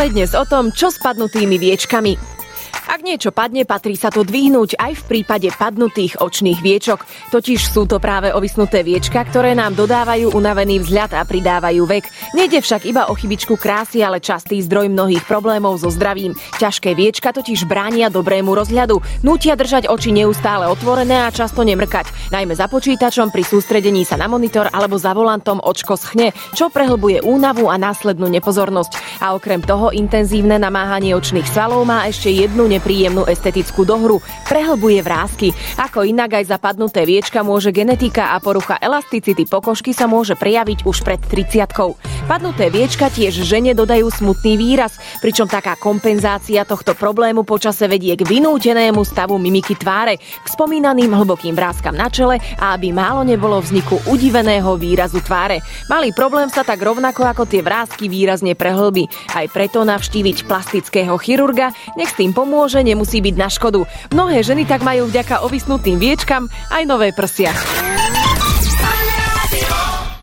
Ale dnes o tom, čo s padnutými viečkami. Ak niečo padne, patrí sa to dvihnúť aj v prípade padnutých očných viečok. Totiž sú to práve ovisnuté viečka, ktoré nám dodávajú unavený vzhľad a pridávajú vek. Nejde však iba o chybičku krásy, ale častý zdroj mnohých problémov so zdravím. Ťažké viečka totiž bránia dobrému rozhľadu, nútia držať oči neustále otvorené a často nemrkať. Najmä za počítačom pri sústredení sa na monitor alebo za volantom očko schne, čo prehlbuje únavu a následnú nepozornosť. A okrem toho intenzívne namáhanie očných svalov má ešte jednu nepríjemnú estetickú dohru. Prehlbuje vrásky. Ako inak aj zapadnuté viečka môže genetika a porucha elasticity pokožky sa môže prejaviť už pred 30-kou. Padnuté viečka tiež žene dodajú smutný výraz, pričom taká kompenzácia tohto problému počase vedie k vynútenému stavu mimiky tváre, k spomínaným hlbokým vráskom na čele a aby málo nebolo vzniku udiveného výrazu tváre. Malý problém sa tak rovnako ako tie vrásky výrazne prehlbí. Aj preto navštíviť plastického chirurga, nech s tým pomôže, nemusí byť na škodu. Mnohé ženy tak majú vďaka ovisnutým viečkam aj nové prsia.